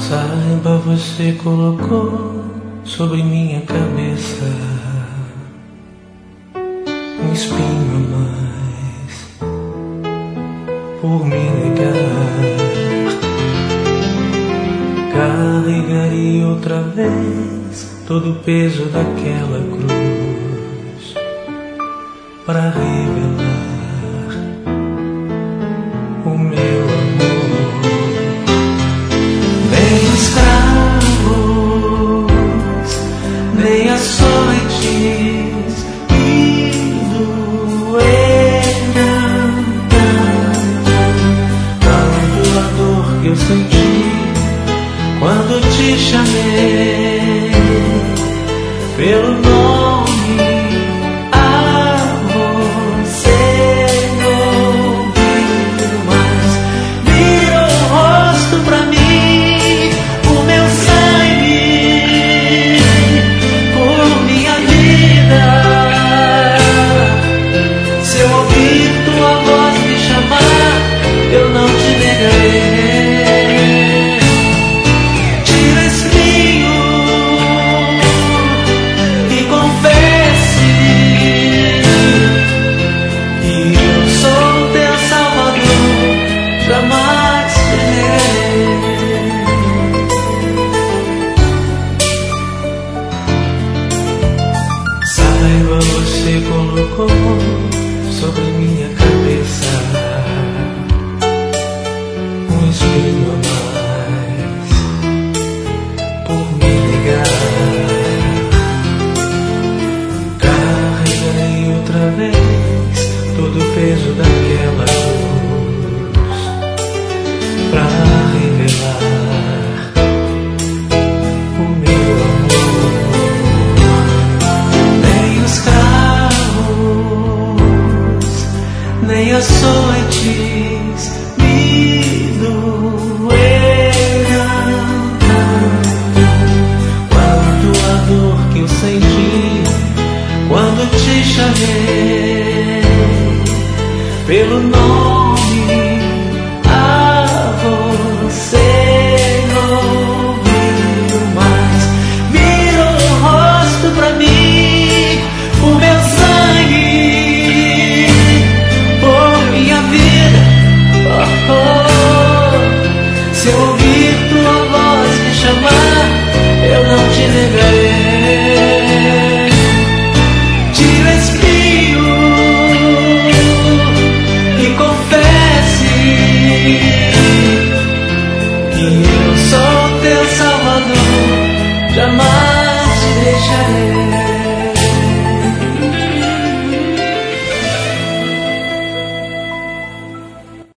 Saiba, você colocou sobre minha cabeça um espinho a mais por me negar. Carregarei outra vez todo o peso daquela cruz para revelar o meu amor. Nem escravos, nem açoites me doeram tanto a dor que eu senti quando te chamei pelo nome.